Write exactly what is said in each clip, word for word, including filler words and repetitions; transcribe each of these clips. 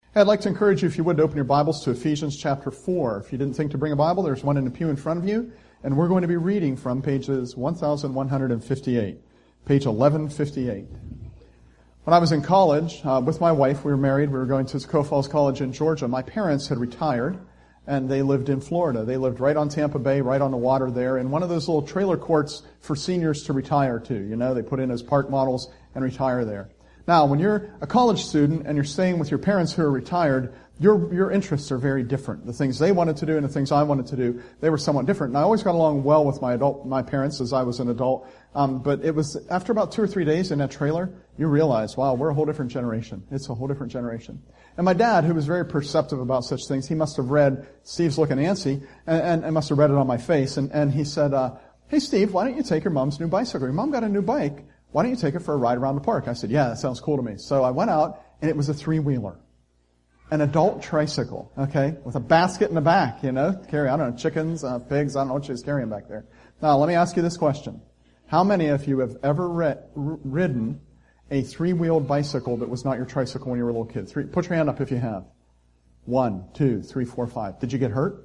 I'd like to encourage you, if you would, to open your Bibles to Ephesians chapter four. If you didn't think to bring a Bible, there's one in the pew in front of you, and we're going to be reading from pages one thousand one hundred fifty-eight, page eleven fifty-eight. When I was in college, uh, with my wife, we were married, we were going to Toccoa Falls College in Georgia. My parents had retired, and they lived in Florida. They lived right on Tampa Bay, right on the water there, in one of those little trailer courts for seniors to retire to. You know, they put in as park models and retire there. Now, when you're a college student and you're staying with your parents who are retired, your your interests are very different. The things they wanted to do and the things I wanted to do, they were somewhat different. And I always got along well with my adult, my parents as I was an adult. Um, but it was after about two or three days in that trailer, you realize, wow, we're a whole different generation. It's a whole different generation. And my dad, who was very perceptive about such things, he must have read Steve's looking antsy, and, and, and must have read it on my face. And, and he said, uh, hey, Steve, why don't you take your mom's new bicycle? Your mom got a new bike. Why don't you take it for a ride around the park? I said, yeah, that sounds cool to me. So I went out, and it was a three-wheeler. An adult tricycle, okay, with a basket in the back, you know, carry, I don't know, chickens, uh, pigs, I don't know what she was carrying back there. Now, let me ask you this question. How many of you have ever ri- ridden a three-wheeled bicycle that was not your tricycle when you were a little kid? Three, put your hand up if you have. One, two, three, four, five. Did you get hurt?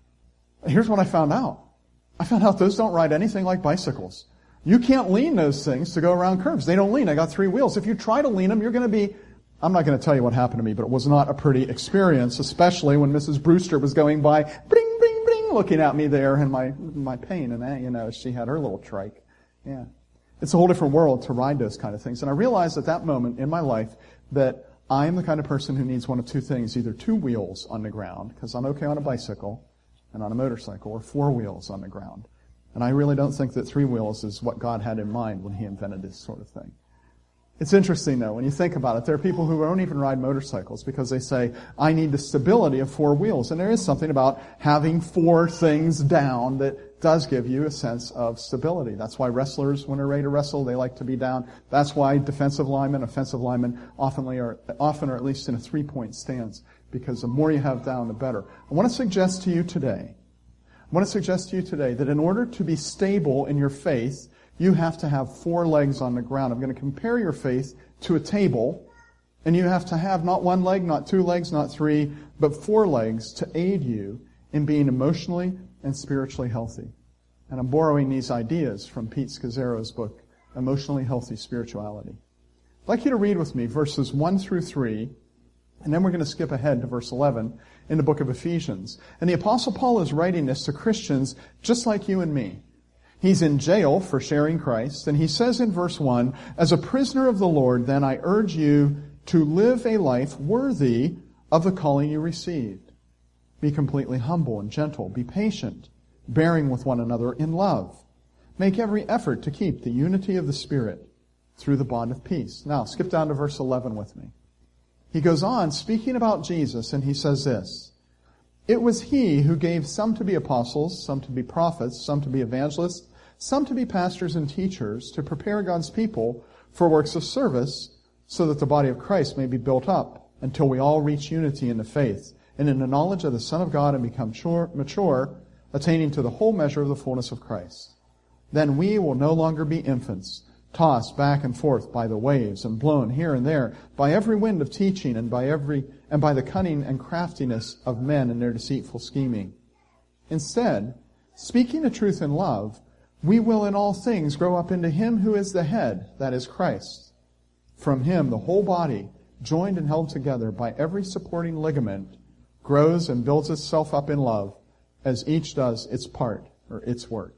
Here's what I found out. I found out those don't ride anything like bicycles. You can't lean those things to go around curves. They don't lean. I got three wheels. If you try to lean them, you're going to be, I'm not going to tell you what happened to me, but it was not a pretty experience, especially when Missus Brewster was going by, bling, bling, bling, looking at me there and my, my pain. And, you know, she had her little trike. Yeah. It's a whole different world to ride those kind of things. And I realized at that moment in my life that I am the kind of person who needs one of two things, either two wheels on the ground, because I'm okay on a bicycle and on a motorcycle, or four wheels on the ground. And I really don't think that three wheels is what God had in mind when He invented this sort of thing. It's interesting, though, when you think about it. There are people who don't even ride motorcycles because they say, I need the stability of four wheels. And there is something about having four things down that does give you a sense of stability. That's why wrestlers, when they're ready to wrestle, they like to be down. That's why defensive linemen, offensive linemen often are, often are at least in a three-point stance, because the more you have down, the better. I want to suggest to you today I want to suggest to you today that in order to be stable in your faith, you have to have four legs on the ground. I'm going to compare your faith to a table, and you have to have not one leg, not two legs, not three, but four legs to aid you in being emotionally and spiritually healthy. And I'm borrowing these ideas from Pete Scazzero's book, Emotionally Healthy Spirituality. I'd like you to read with me verses one through three, and then we're going to skip ahead to verse eleven in the book of Ephesians. And the Apostle Paul is writing this to Christians just like you and me. He's in jail for sharing Christ, and he says in verse one, as a prisoner of the Lord, then I urge you to live a life worthy of the calling you received. Be completely humble and gentle. Be patient, bearing with one another in love. Make every effort to keep the unity of the Spirit through the bond of peace. Now, skip down to verse eleven with me. He goes on speaking about Jesus, and he says this, it was He who gave some to be apostles, some to be prophets, some to be evangelists, some to be pastors and teachers, to prepare God's people for works of service, so that the body of Christ may be built up until we all reach unity in the faith and in the knowledge of the Son of God and become mature, attaining to the whole measure of the fullness of Christ. Then we will no longer be infants, tossed back and forth by the waves and blown here and there by every wind of teaching and by every and by the cunning and craftiness of men in their deceitful scheming. Instead, speaking the truth in love, we will in all things grow up into Him who is the head, that is Christ. From Him the whole body, joined and held together by every supporting ligament, grows and builds itself up in love as each does its part or its work.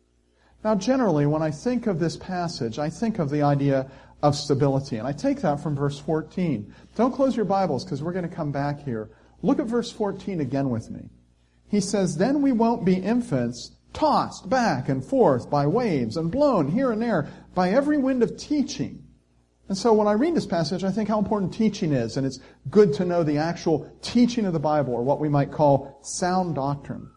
Now, generally, when I think of this passage, I think of the idea of stability. And I take that from verse fourteen. Don't close your Bibles, because we're going to come back here. Look at verse fourteen again with me. He says, then we won't be infants, tossed back and forth by waves and blown here and there by every wind of teaching. And so when I read this passage, I think how important teaching is. And it's good to know the actual teaching of the Bible, or what we might call sound doctrine.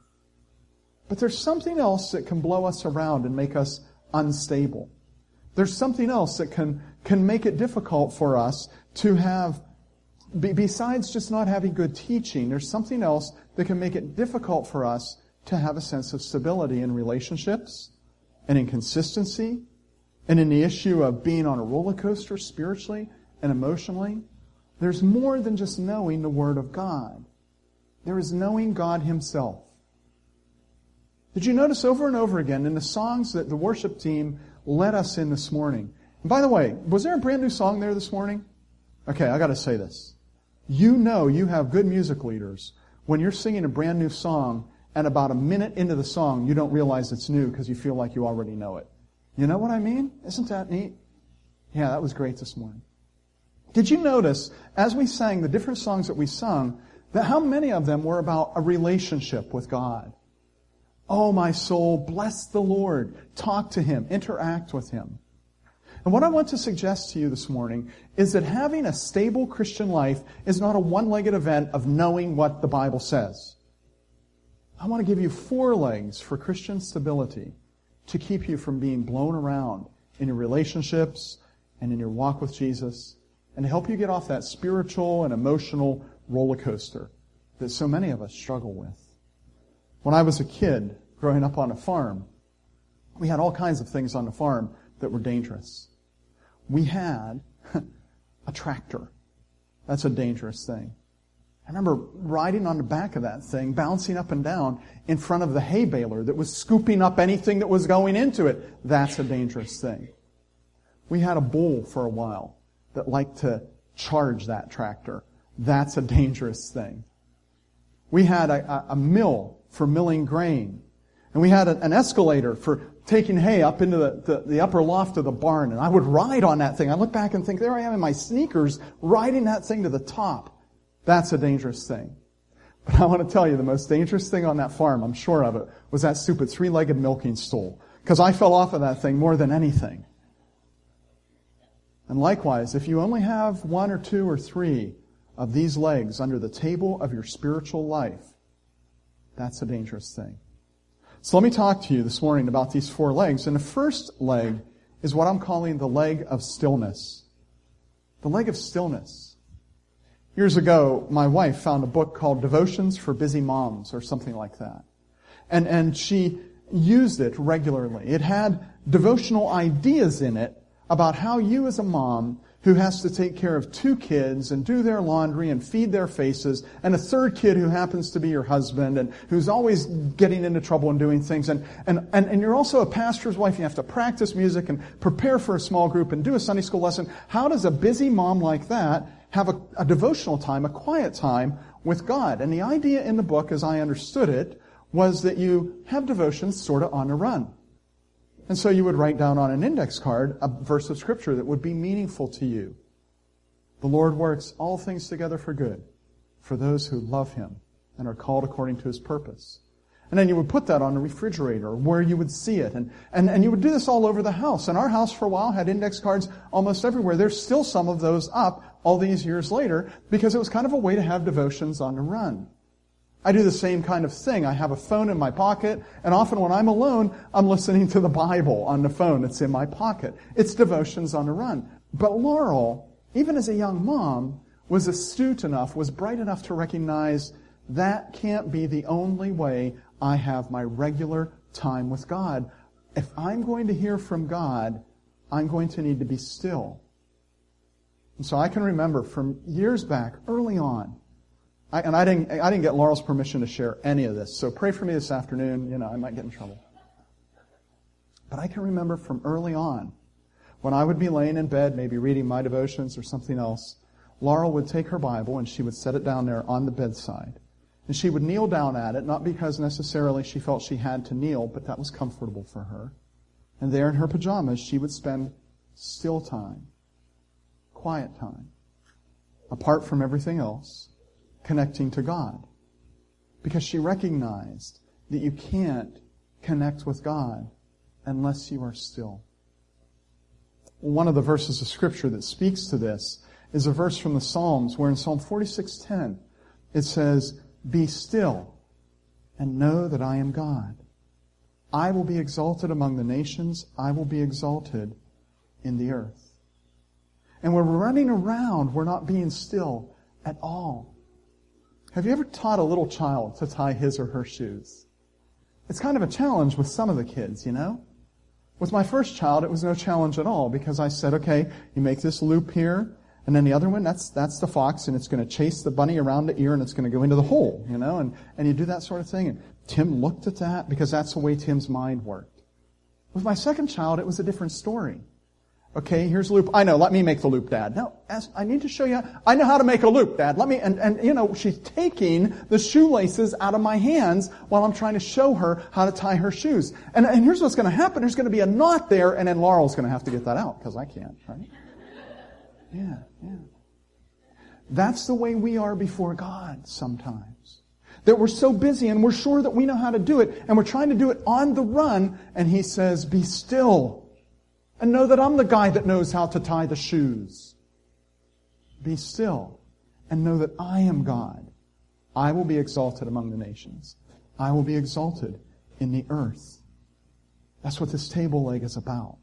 But there's something else that can blow us around and make us unstable. There's something else that can, can make it difficult for us to have, be, besides just not having good teaching, there's something else that can make it difficult for us to have a sense of stability in relationships and in consistency and in the issue of being on a roller coaster spiritually and emotionally. There's more than just knowing the Word of God. There is knowing God Himself. Did you notice over and over again in the songs that the worship team led us in this morning? And by the way, was there a brand new song there this morning? Okay, I got to say this. You know you have good music leaders when you're singing a brand new song and about a minute into the song you don't realize it's new because you feel like you already know it. You know what I mean? Isn't that neat? Yeah, that was great this morning. Did you notice as we sang the different songs that we sung that how many of them were about a relationship with God? Oh, my soul, bless the Lord. Talk to Him. Interact with Him. And what I want to suggest to you this morning is that having a stable Christian life is not a one-legged event of knowing what the Bible says. I want to give you four legs for Christian stability to keep you from being blown around in your relationships and in your walk with Jesus, and to help you get off that spiritual and emotional roller coaster that so many of us struggle with. When I was a kid growing up on a farm, we had all kinds of things on the farm that were dangerous. We had a tractor. That's a dangerous thing. I remember riding on the back of that thing, bouncing up and down in front of the hay baler that was scooping up anything that was going into it. That's a dangerous thing. We had a bull for a while that liked to charge that tractor. That's a dangerous thing. We had a, a mill for milling grain. And we had a, an escalator for taking hay up into the, the, the upper loft of the barn. And I would ride on that thing. I look back and think, there I am in my sneakers riding that thing to the top. That's a dangerous thing. But I want to tell you, the most dangerous thing on that farm, I'm sure of it, was that stupid three-legged milking stool. Because I fell off of that thing more than anything. And likewise, if you only have one or two or three of these legs under the table of your spiritual life, that's a dangerous thing. So let me talk to you this morning about these four legs. And the first leg is what I'm calling the leg of stillness. The leg of stillness. Years ago, my wife found a book called Devotions for Busy Moms or something like that. And, and she used it regularly. It had devotional ideas in it about how you as a mom who has to take care of two kids and do their laundry and feed their faces, and a third kid who happens to be your husband and who's always getting into trouble and doing things. And, and, and, and you're also a pastor's wife. You have to practice music and prepare for a small group and do a Sunday school lesson. How does a busy mom like that have a, a devotional time, a quiet time with God? And the idea in the book, as I understood it, was that you have devotions sort of on the run. And so you would write down on an index card a verse of Scripture that would be meaningful to you. The Lord works all things together for good for those who love Him and are called according to His purpose. And then you would put that on the refrigerator where you would see it. And, and, and you would do this all over the house. And our house for a while had index cards almost everywhere. There's still some of those up all these years later because it was kind of a way to have devotions on the run. I do the same kind of thing. I have a phone in my pocket, and often when I'm alone, I'm listening to the Bible on the phone that's in my pocket. It's devotions on the run. But Laurel, even as a young mom, was astute enough, was bright enough to recognize that can't be the only way I have my regular time with God. If I'm going to hear from God, I'm going to need to be still. And so I can remember from years back, early on, I, and I didn't, I didn't get Laurel's permission to share any of this, so pray for me this afternoon. You know, I might get in trouble. But I can remember from early on, when I would be laying in bed, maybe reading my devotions or something else, Laurel would take her Bible and she would set it down there on the bedside. And she would kneel down at it, not because necessarily she felt she had to kneel, but that was comfortable for her. And there in her pajamas, she would spend still time, quiet time, apart from everything else, connecting to God. Because she recognized that you can't connect with God unless you are still. One of the verses of Scripture that speaks to this is a verse from the Psalms where in Psalm forty-six ten it says, "Be still and know that I am God. I will be exalted among the nations. I will be exalted in the earth." And when we're running around, we're not being still at all. Have you ever taught a little child to tie his or her shoes? It's kind of a challenge with some of the kids, you know? With my first child, it was no challenge at all because I said, okay, you make this loop here, And then the other one, that's that's the fox, and it's going to chase the bunny around the ear, and it's going to go into the hole, you know, and, and you do that sort of thing. And Tim looked at that because that's the way Tim's mind worked. With my second child, it was a different story. Okay, here's a loop. I know, let me make the loop, Dad. No, I need to show you. I know how to make a loop, Dad. Let me, and, and, you know, she's taking the shoelaces out of my hands while I'm trying to show her how to tie her shoes. And, and here's what's going to happen. There's going to be a knot there, and then Laurel's going to have to get that out, because I can't, right? Yeah, yeah. That's the way we are before God sometimes. That we're so busy, and we're sure that we know how to do it, and we're trying to do it on the run, and He says, be still. And know that I'm the guy that knows how to tie the shoes. Be still and know that I am God. I will be exalted among the nations. I will be exalted in the earth. That's what this table leg is about.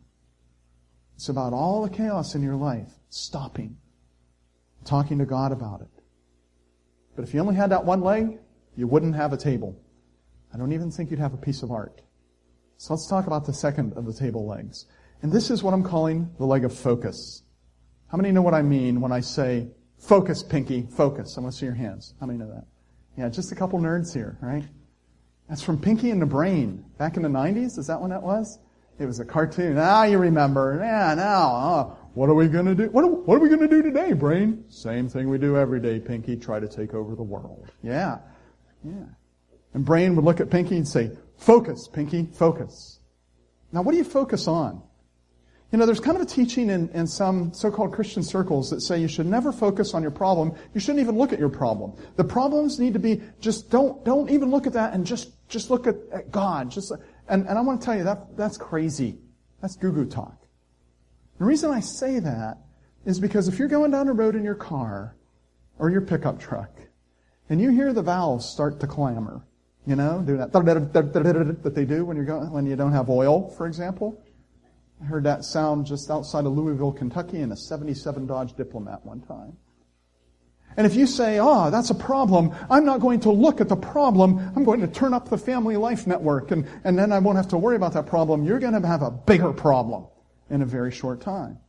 It's about all the chaos in your life stopping, talking to God about it. But if you only had that one leg, you wouldn't have a table. I don't even think you'd have a piece of art. So let's talk about the second of the table legs. And this is what I'm calling the leg of focus. How many know what I mean when I say, focus, Pinky, focus? I want to see your hands. How many know that? Yeah, just a couple nerds here, right? That's from Pinky and the Brain. Back in the nineties, is that when that was? It was a cartoon. Ah, you remember. Yeah, now. Uh, what are we going to do? What are, what are we going to do today, Brain? Same thing we do every day, Pinky. Try to take over the world. Yeah, yeah. And Brain would look at Pinky and say, focus, Pinky, focus. Now, what do you focus on? You know, there's kind of a teaching in, in some so-called Christian circles that say you should never focus on your problem. You shouldn't even look at your problem. The problems need to be just don't don't even look at that and just just look at, at God. Just and, and I want to tell you that that's crazy. That's goo-goo talk. The reason I say that is because if you're going down the road in your car or your pickup truck and you hear the valves start to clamor, you know, do that that they do when you're going when you don't have oil, for example. I heard that sound just outside of Louisville, Kentucky in a seventy-seven Dodge Diplomat one time. And if you say, oh, that's a problem, I'm not going to look at the problem, I'm going to turn up the Family Life Network, and, and then I won't have to worry about that problem, you're going to have a bigger problem in a very short time.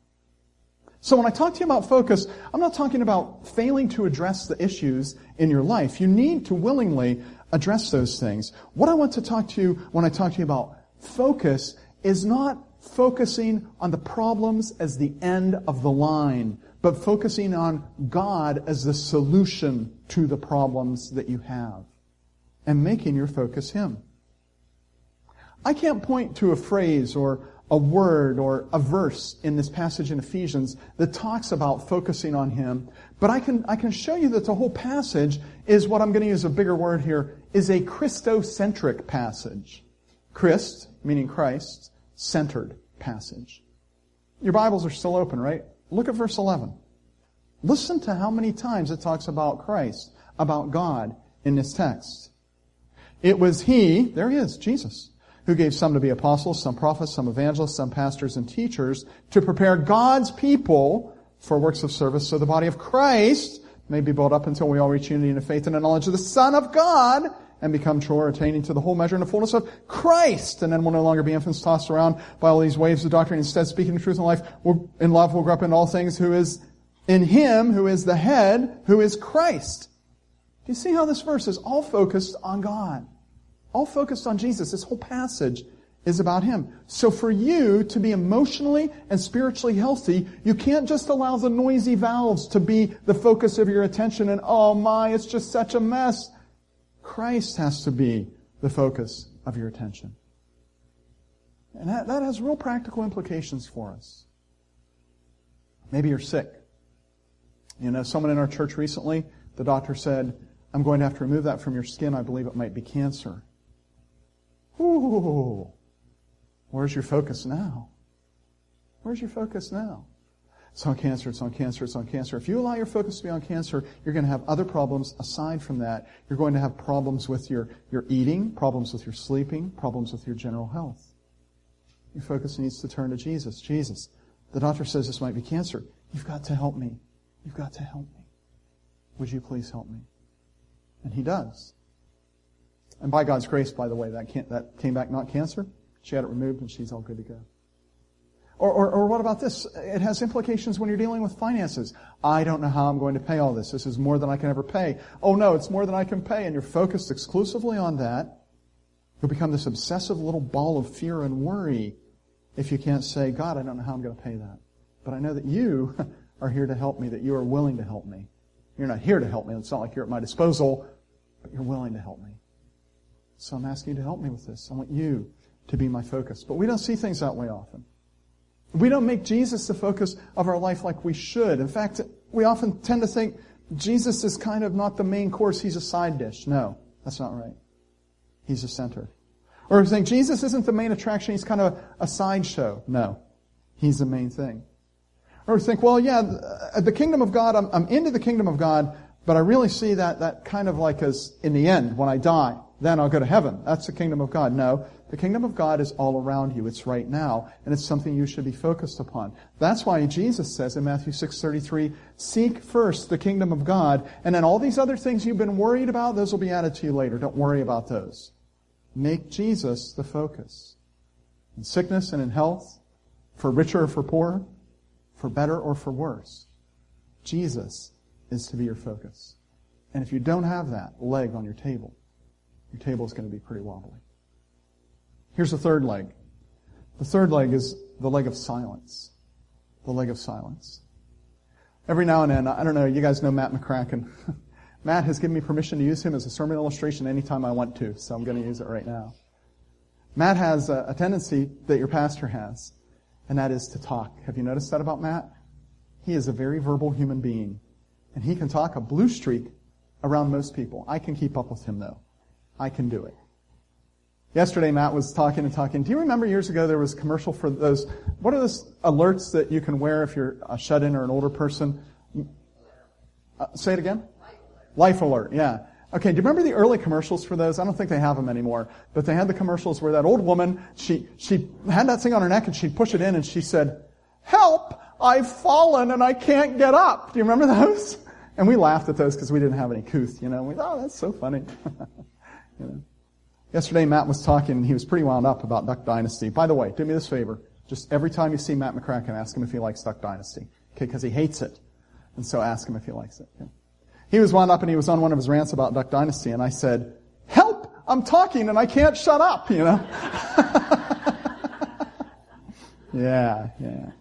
So when I talk to you about focus, I'm not talking about failing to address the issues in your life. You need to willingly address those things. What I want to talk to you when I talk to you about focus is not focusing on the problems as the end of the line, but focusing on God as the solution to the problems that you have, and making your focus Him. I can't point to a phrase or a word or a verse in this passage in Ephesians that talks about focusing on Him, but I can I can show you that the whole passage is what I'm going to use a bigger word here, is a Christocentric passage. Christ, meaning Christ, centered passage. Your Bibles are still open, right? Look at verse eleven. Listen to how many times it talks about Christ, about God in this text. It was He, there He is, Jesus, who gave some to be apostles, some prophets, some evangelists, some pastors and teachers to prepare God's people for works of service so the body of Christ may be built up until we all reach unity in the faith and the knowledge of the Son of God and become mature, attaining to the whole measure and the fullness of Christ. And then we'll no longer be infants tossed around by all these waves of doctrine. Instead, speaking the truth in life, we'll, in love, we'll grow up in all things, who is in Him, who is the head, who is Christ. Do you see how this verse is all focused on God? All focused on Jesus. This whole passage is about Him. So for you to be emotionally and spiritually healthy, you can't just allow the noisy valves to be the focus of your attention and, oh my, it's just such a mess. Christ has to be the focus of your attention. And that, that has real practical implications for us. Maybe you're sick. You know, someone in our church recently, the doctor said, I'm going to have to remove that from your skin. I believe it might be cancer. Ooh. Where's your focus now? Where's your focus now? It's on cancer, it's on cancer, it's on cancer. If you allow your focus to be on cancer, you're going to have other problems aside from that. You're going to have problems with your, your eating, problems with your sleeping, problems with your general health. Your focus needs to turn to Jesus. Jesus, the doctor says this might be cancer. You've got to help me. You've got to help me. Would you please help me? And He does. And by God's grace, by the way, that, can't, that came back not cancer. She had it removed and she's all good to go. Or, or, or what about this? It has implications when you're dealing with finances. I don't know how I'm going to pay all this. This is more than I can ever pay. Oh no, it's more than I can pay. And you're focused exclusively on that. You'll become this obsessive little ball of fear and worry if you can't say, God, I don't know how I'm going to pay that. But I know that you are here to help me, that you are willing to help me. You're not here to help me. It's not like you're at my disposal, but you're willing to help me. So I'm asking you to help me with this. I want you to be my focus. But we don't see things that way often. We don't make Jesus the focus of our life like we should. In fact, we often tend to think Jesus is kind of not the main course, he's a side dish. No, that's not right. He's the center. Or we think Jesus isn't the main attraction, he's kind of a, a sideshow. No, he's the main thing. Or we think, well, yeah, the kingdom of God, I'm, I'm into the kingdom of God, but I really see that, that kind of like as in the end, when I die, then I'll go to heaven. That's the kingdom of God. No, the kingdom of God is all around you. It's right now, and it's something you should be focused upon. That's why Jesus says in Matthew six thirty-three, seek first the kingdom of God, and then all these other things you've been worried about, those will be added to you later. Don't worry about those. Make Jesus the focus. In sickness and in health, for richer or for poorer, for better or for worse, Jesus is to be your focus. And if you don't have that leg on your table, your table is going to be pretty wobbly. Here's the third leg. The third leg is the leg of silence. The leg of silence. Every now and then, I don't know, you guys know Matt McCracken. Matt has given me permission to use him as a sermon illustration anytime I want to, so I'm going to use it right now. Matt has a, a tendency that your pastor has, and that is to talk. Have you noticed that about Matt? He is a very verbal human being, and he can talk a blue streak around most people. I can keep up with him, though. I can do it. Yesterday, Matt was talking and talking. Do you remember years ago there was a commercial for those, what are those alerts that you can wear if you're a shut-in or an older person? Uh, say it again? Life alert, yeah. Okay, do you remember the early commercials for those? I don't think they have them anymore. But they had the commercials where that old woman, she, she had that thing on her neck and she'd push it in and she said, help, I've fallen and I can't get up. Do you remember those? And we laughed at those because we didn't have any couth, you know. We thought, oh, that's so funny. You know. Yesterday, Matt was talking, and he was pretty wound up about Duck Dynasty. By the way, do me this favor. Just every time you see Matt McCracken, ask him if he likes Duck Dynasty. Okay, because he hates it. And so ask him if he likes it. Okay. He was wound up, and he was on one of his rants about Duck Dynasty, and I said, help! I'm talking, and I can't shut up, you know. yeah, yeah.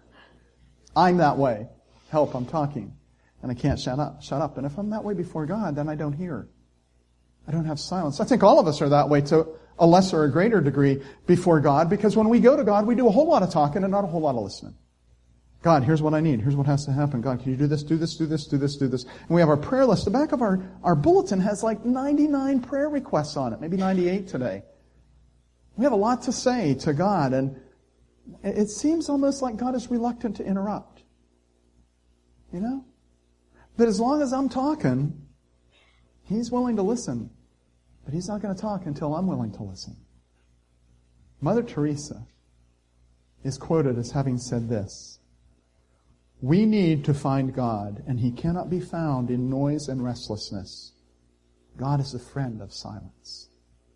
I'm that way. Help, I'm talking, and I can't shut up. Shut up. And if I'm that way before God, then I don't hear. I don't have silence. I think all of us are that way to a lesser or greater degree before God, because when we go to God, we do a whole lot of talking and not a whole lot of listening. God, here's what I need. Here's what has to happen. God, can you do this, do this, do this, do this, do this? And we have our prayer list. The back of our, our bulletin has like ninety-nine prayer requests on it, maybe ninety-eight today. We have a lot to say to God, and it seems almost like God is reluctant to interrupt. You know? That as long as I'm talking, He's willing to listen, but He's not going to talk until I'm willing to listen. Mother Teresa is quoted as having said this, we need to find God, and He cannot be found in noise and restlessness. God is a friend of silence.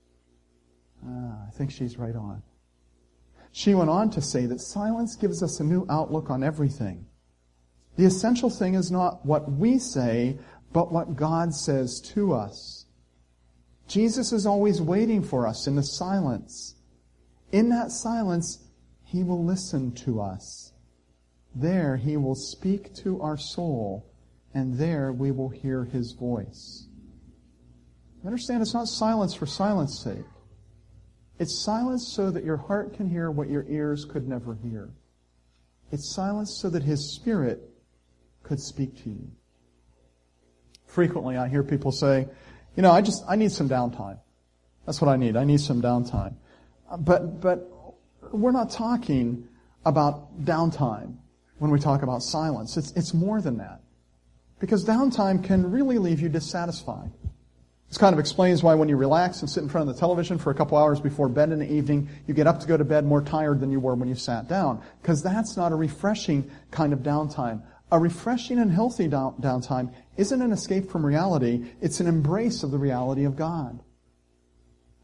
Ah, I think she's right on. She went on to say that silence gives us a new outlook on everything. The essential thing is not what we say, but what God says to us. Jesus is always waiting for us in the silence. In that silence, He will listen to us. There, He will speak to our soul, and there we will hear His voice. Understand, it's not silence for silence sake. It's silence so that your heart can hear what your ears could never hear. It's silence so that His Spirit could speak to you. Frequently I hear people say, you know, I just, I need some downtime. That's what I need. I need some downtime. But, but we're not talking about downtime when we talk about silence. It's, it's more than that. Because downtime can really leave you dissatisfied. This kind of explains why when you relax and sit in front of the television for a couple hours before bed in the evening, you get up to go to bed more tired than you were when you sat down. Because that's not a refreshing kind of downtime. A refreshing and healthy down, downtime isn't an escape from reality. It's an embrace of the reality of God.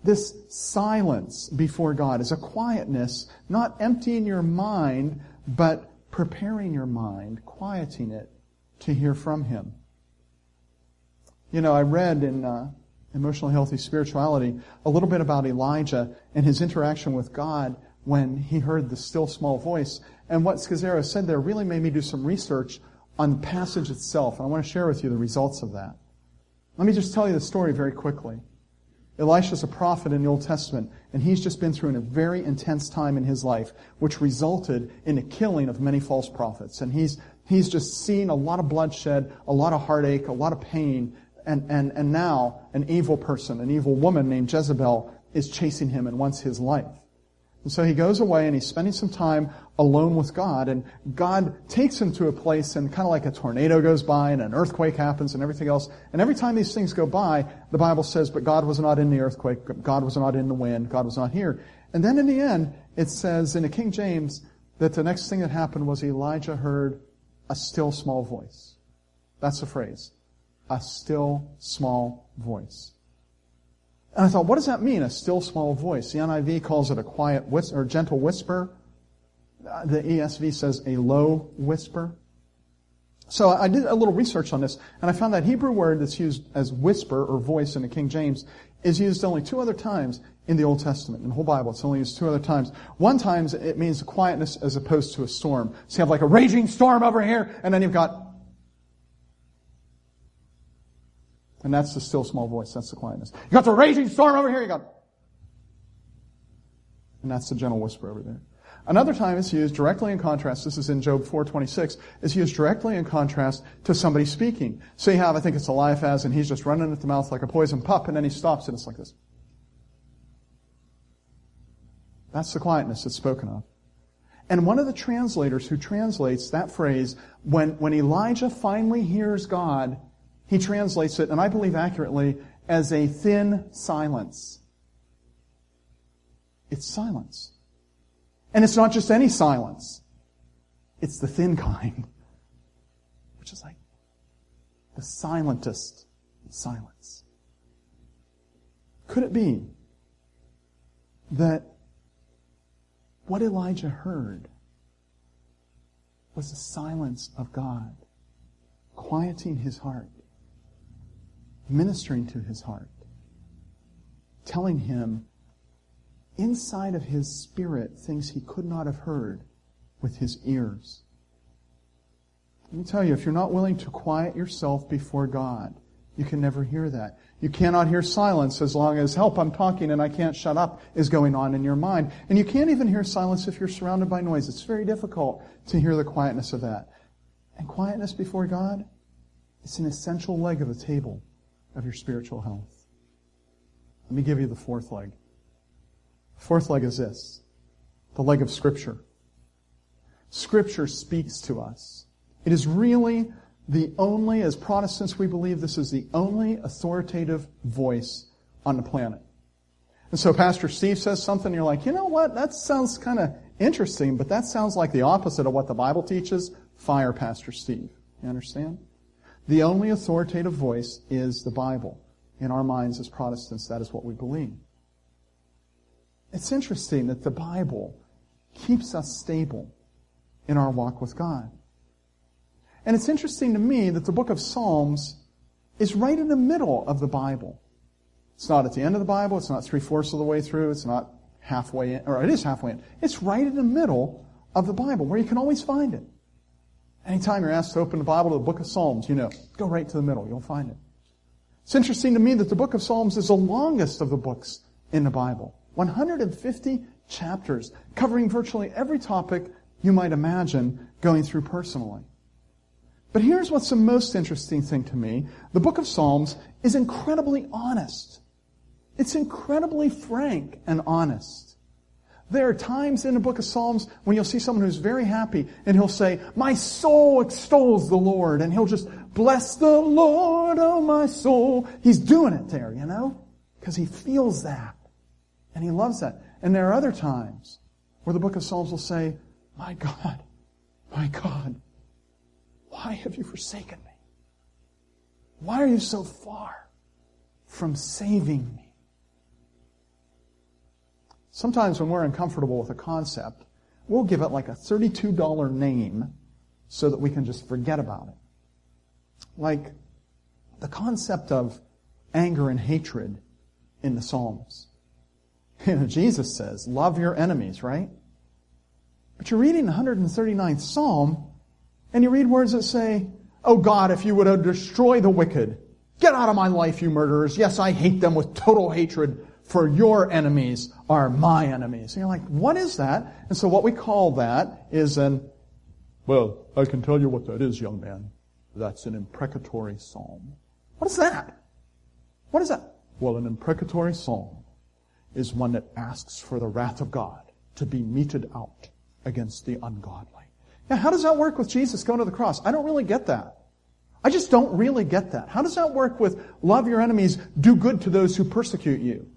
this silence before God is a quietness, not emptying your mind, but preparing your mind, quieting it to hear from Him. You know, I read in uh, Emotionally Healthy Spirituality a little bit about Elijah and his interaction with God when he heard the still small voice. And what Scazzero said there really made me do some research on the passage itself. I want to share with you the results of that. Let me just tell you the story very quickly. Elisha's a prophet in the Old Testament, and he's just been through a very intense time in his life, which resulted in the killing of many false prophets. And he's he's just seen a lot of bloodshed, a lot of heartache, a lot of pain, and, and, and now an evil person, an evil woman named Jezebel, is chasing him and wants his life. And so he goes away and he's spending some time alone with God, and God takes him to a place, and kind of like a tornado goes by and an earthquake happens and everything else. And every time these things go by, the Bible says, but God was not in the earthquake, God was not in the wind, God was not here. And then in the end, it says in the King James that the next thing that happened was Elijah heard a still small voice. That's the phrase. A still small voice. And I thought, what does that mean, a still small voice? The N I V calls it a quiet whisper, or gentle whisper. The E S V says a low whisper. So I did a little research on this, and I found that Hebrew word that's used as whisper or voice in the King James is used only two other times in the Old Testament. In the whole Bible, it's only used two other times. One time it means quietness as opposed to a storm. So you have like a raging storm over here, and then you've got... And that's the still small voice. That's the quietness. You got the raging storm over here. You got, and that's the gentle whisper over there. Another time it's used directly in contrast. This is in Job four twenty-six. It's used directly in contrast to somebody speaking. So you have, I think it's Eliphaz, and he's just running at the mouth like a poison pup, and then he stops, and it's like this. That's the quietness that's spoken of. And one of the translators who translates that phrase, when when Elijah finally hears God, he translates it, and I believe accurately, as a thin silence. It's silence. And it's not just any silence. It's the thin kind, which is like the silentest silence. Could it be that what Elijah heard was the silence of God, quieting his heart, ministering to his heart, telling him inside of his spirit things he could not have heard with his ears? Let me tell you, if you're not willing to quiet yourself before God, you can never hear that. You cannot hear silence as long as, help, I'm talking and I can't shut up, is going on in your mind. And you can't even hear silence if you're surrounded by noise. It's very difficult to hear the quietness of that. And quietness before God, it's an essential leg of the table of your spiritual health. Let me give you the fourth leg. The fourth leg is this, the leg of Scripture. Scripture speaks to us. It is really the only, as Protestants we believe this is the only authoritative voice on the planet. And so Pastor Steve says something, and you're like, you know what, that sounds kind of interesting, but that sounds like the opposite of what the Bible teaches. Fire Pastor Steve. You understand? The only authoritative voice is the Bible. In our minds as Protestants, that is what we believe. It's interesting that the Bible keeps us stable in our walk with God. And it's interesting to me that the book of Psalms is right in the middle of the Bible. It's not at the end of the Bible. It's not three-fourths of the way through. It's not halfway in, or it is halfway in. It's right in the middle of the Bible where you can always find it. Anytime you're asked to open the Bible to the book of Psalms, you know, go right to the middle. You'll find it. It's interesting to me that the book of Psalms is the longest of the books in the Bible. one hundred fifty chapters covering virtually every topic you might imagine going through personally. But here's what's the most interesting thing to me. The book of Psalms is incredibly honest. It's incredibly frank and honest. There are times in the book of Psalms when you'll see someone who's very happy and he'll say, my soul extols the Lord, and he'll just bless the Lord, oh my soul. He's doing it there, you know, because he feels that and he loves that. And there are other times where the book of Psalms will say, my God, my God, why have you forsaken me? Why are you so far from saving me? Sometimes when we're uncomfortable with a concept, we'll give it like a thirty-two dollars name so that we can just forget about it. Like the concept of anger and hatred in the Psalms. You know, Jesus says, love your enemies, right? But you're reading the one hundred thirty-ninth Psalm, and you read words that say, oh God, if you would destroy the wicked, get out of my life, you murderers. Yes, I hate them with total hatred, for your enemies are my enemies. And you're like, what is that? And so what we call that is an, well, I can tell you what that is, young man. That's an imprecatory psalm. What is that? What is that? Well, an imprecatory psalm is one that asks for the wrath of God to be meted out against the ungodly. Now, how does that work with Jesus going to the cross? I don't really get that. I just don't really get that. How does that work with love your enemies, do good to those who persecute you?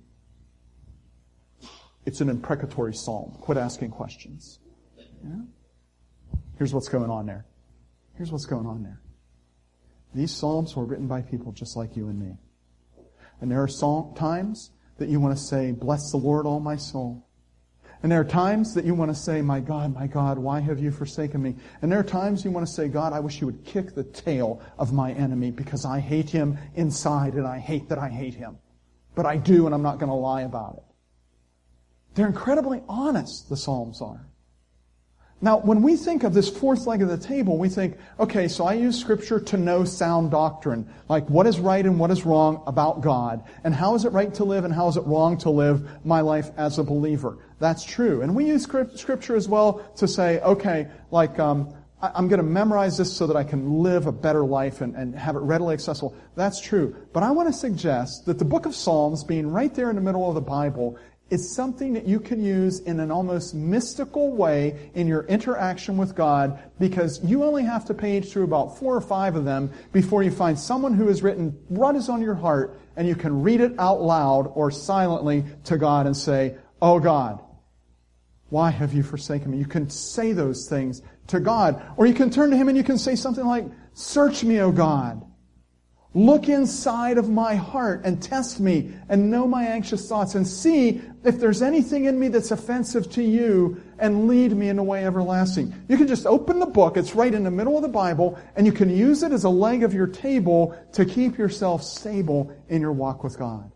It's an imprecatory psalm. Quit asking questions. Yeah? Here's what's going on there. Here's what's going on there. These psalms were written by people just like you and me. And there are psalm times that you want to say, bless the Lord, all my soul. And there are times that you want to say, my God, my God, why have you forsaken me? And there are times you want to say, God, I wish you would kick the tail of my enemy because I hate him inside and I hate that I hate him. But I do, and I'm not going to lie about it. They're incredibly honest, the Psalms are. Now, when we think of this fourth leg of the table, we think, okay, so I use Scripture to know sound doctrine, like what is right and what is wrong about God, and how is it right to live and how is it wrong to live my life as a believer. That's true. And we use Scripture as well to say, okay, like um, I'm going to memorize this so that I can live a better life and, and have it readily accessible. That's true. But I want to suggest that the book of Psalms, being right there in the middle of the Bible, is something that you can use in an almost mystical way in your interaction with God, because you only have to page through about four or five of them before you find someone who has written what is on your heart, and you can read it out loud or silently to God and say, oh God, why have you forsaken me? You can say those things to God. Or you can turn to Him and you can say something like, search me, O God. Look inside of my heart and test me and know my anxious thoughts and see if there's anything in me that's offensive to you and lead me in the way everlasting. You can just open the book. It's right in the middle of the Bible, and you can use it as a leg of your table to keep yourself stable in your walk with God.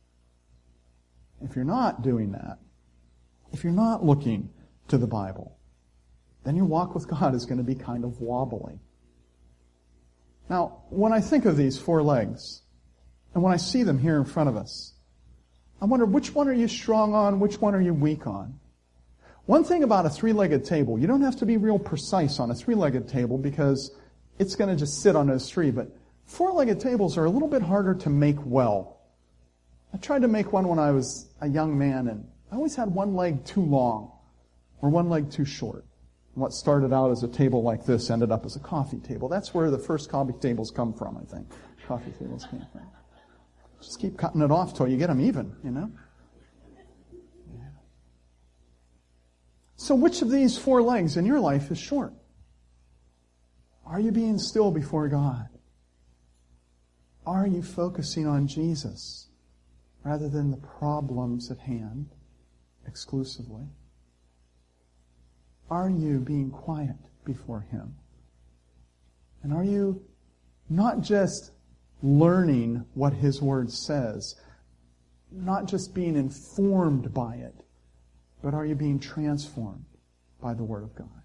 If you're not doing that, if you're not looking to the Bible, then your walk with God is going to be kind of wobbly. Now, when I think of these four legs, and when I see them here in front of us, I wonder, which one are you strong on, which one are you weak on? One thing about a three-legged table, you don't have to be real precise on a three-legged table because it's going to just sit on those three, but four-legged tables are a little bit harder to make well. I tried to make one when I was a young man, and I always had one leg too long or one leg too short. What started out as a table like this ended up as a coffee table. That's where the first coffee tables come from, I think. Coffee tables came from. Just keep cutting it off till you get them even, you know? Yeah. So which of these four legs in your life is short? Are you being still before God? Are you focusing on Jesus rather than the problems at hand exclusively? Are you being quiet before Him? And are you not just learning what His Word says, not just being informed by it, but are you being transformed by the Word of God?